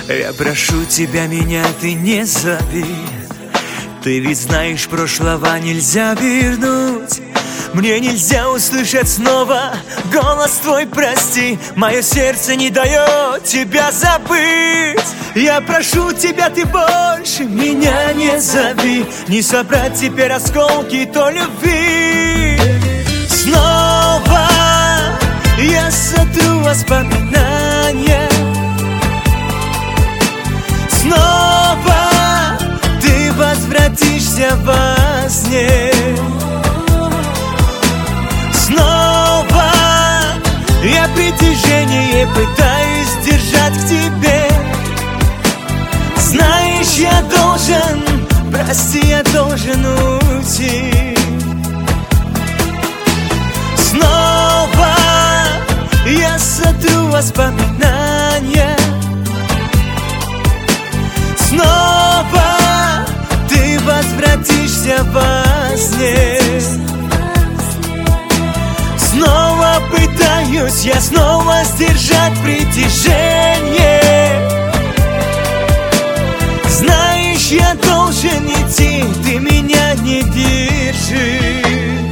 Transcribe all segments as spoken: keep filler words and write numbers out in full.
Я прошу тебя, меня ты не зови. Ты ведь знаешь, прошлого нельзя вернуть. Мне нельзя услышать снова голос твой, прости. Мое сердце не дает тебя забыть. Я прошу тебя, ты больше меня не зови. Не собрать теперь осколки той любви. Снова я сотру воспоминания. Снова ты возвратишься во сне. Снова я притяжение пытаюсь держать к тебе. Знаешь, я должен, прости, я должен уйти. Снова я сотру воспоминания. Снова ты возвратишься во сне. Снова пытаюсь я снова сдержать притяжение. Знаешь, я должен идти, ты меня не держи.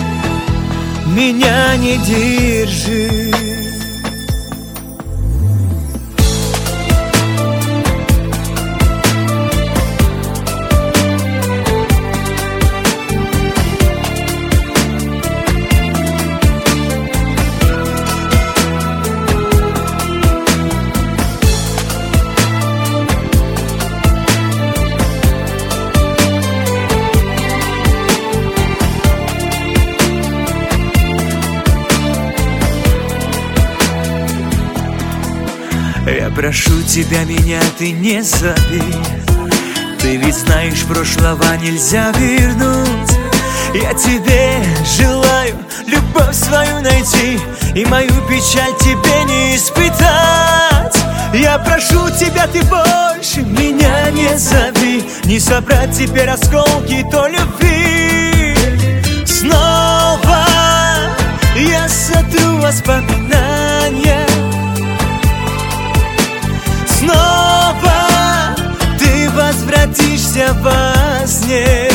Меня не держи. Я прошу тебя, меня ты не зови. Ты ведь знаешь, прошлого нельзя вернуть. Я тебе желаю любовь свою найти и мою печаль тебе не испытать. Я прошу тебя, ты больше меня не зови. Не собрать теперь осколки той любви. Снова я сотру воспоминания. Снова ты возвратишься во сне.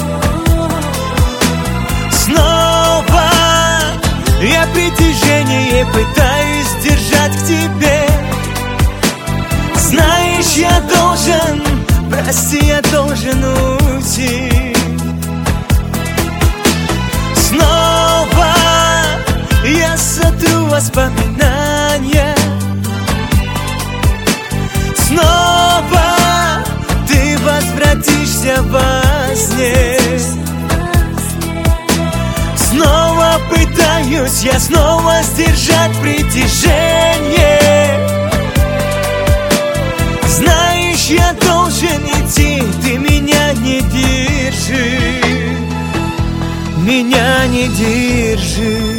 Снова я притяжение пытаюсь держать к тебе. Знаешь, я должен, прости, я должен уйти. Снова я сотру воспоминания. Снова ты возвратишься во сне. Снова пытаюсь я снова сдержать притяжение. Знаешь, я должен идти, ты меня не держи. Меня не держи.